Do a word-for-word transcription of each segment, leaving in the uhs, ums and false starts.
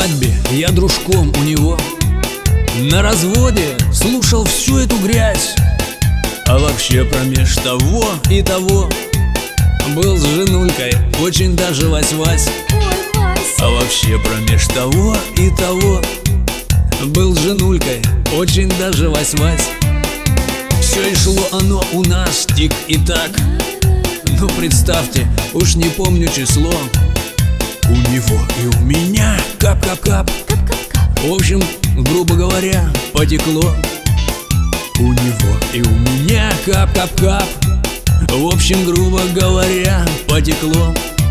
свадьбе я дружком у него, на разводе слушал всю эту грязь. А вообще промеж того и того был с женулькой очень даже вась-вась. А вообще промеж того и того был с женулькой очень даже вась-вась. Все и шло оно у нас тик и так. Ну представьте, уж не помню число. У него и у меня кап-кап-кап. В общем, грубо говоря, потекло. У него и у меня кап-кап-кап. В общем, грубо говоря, потекло.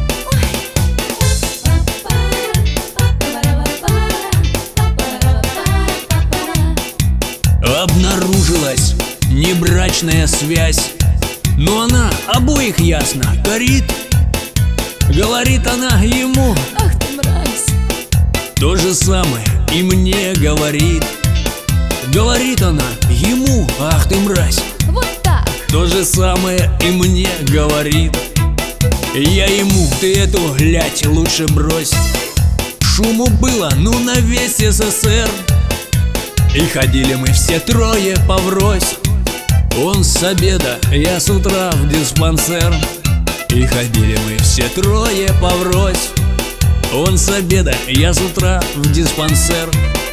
Обнаружилась небрачная связь, но она обоих ясно корит. Говорит она ему: ах ты мразь. То же самое и мне говорит. Говорит она ему: ах ты мразь. Вот так. То же самое и мне говорит. Я ему: ты эту глядь лучше брось. Шуму было, ну, на весь СССР. И ходили мы все трое поврось. Он с обеда, я с утра в диспансер. И ходили мы все трое поврось. Он с обеда, я с утра в диспансер.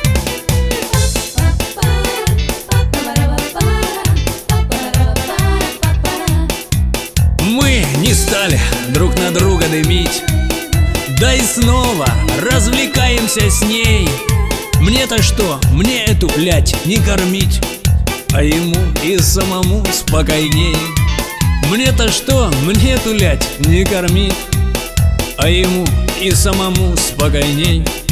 Мы не стали друг на друга дымить, да и снова развлекаемся с ней. Мне-то что, мне эту лядь не кормить, а ему и самому спокойней. Мне-то что, мне эту лядь не кормить, а ему и самому спокойней.